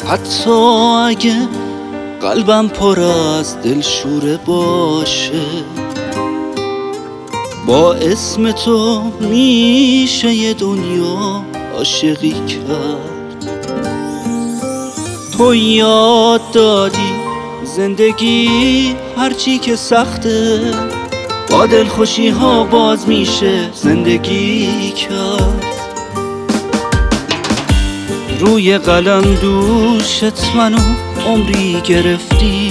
حتی اگه قلبم پر از دلشوره باشه، با اسم تو میشه یه دنیا عاشقی کرد. تو یاد دادی زندگی هرچی که سخته، با دلخوشی ها باز میشه زندگی کرد. روی قلم دوشت منو عمری گرفتی،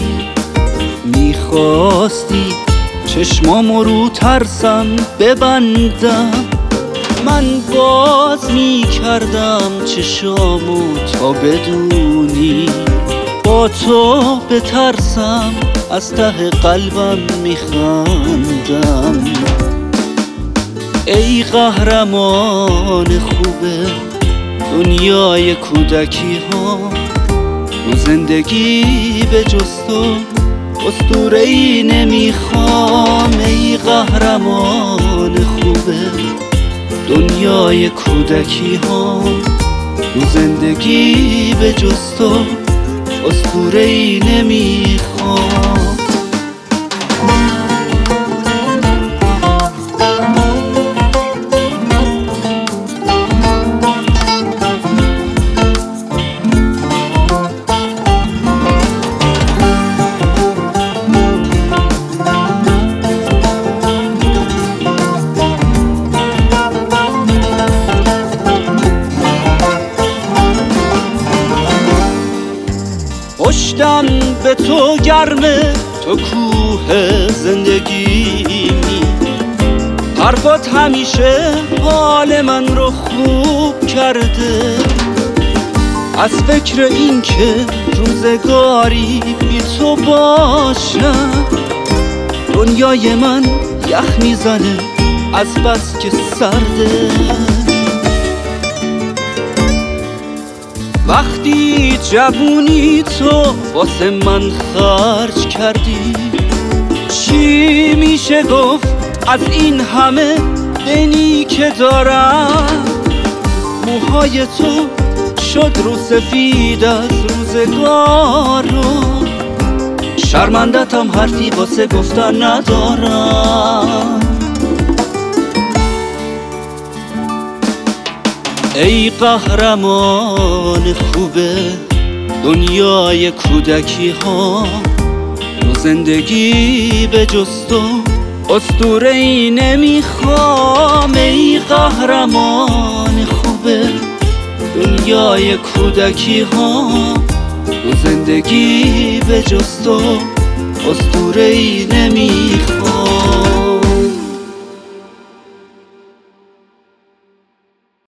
میخواستی چشمامو رو ترسم ببندم، من باز میکردم چشامو تا بدونی با تو بترسم، از ته قلبم میخندم. ای قهرمان خوبه دنیای کودکی ها، تو زندگی به جز تو اسطوره‌ای نمیخوام. ای قهرمان خوبه دنیای کودکی ها، تو زندگی به جز تو اسطوره‌ای نمیخوام. پشتم به تو گرمه، تو کوه زندگیمی، حرفات همیشه حال من رو خوب کرده. از فکر این که روزگاری بی تو باشم، دنیای من یخ میزنه از بس که سرده. وقتی جوونی تو واسه من خرج کردی، چی میشه گفت از این همه دنی که دارم؟ موهای تو شد رو سفید از روزگارو، شرمندتم حرفی واسه گفتن ندارم. ای قهرمان خوبه دنیای کودکی ها، تو زندگی به جز تو اسطوره‌ای نمیخوام. ای قهرمان خوبه دنیای کودکی ها، تو زندگی به جز تو اسطوره‌ای نمیخوام.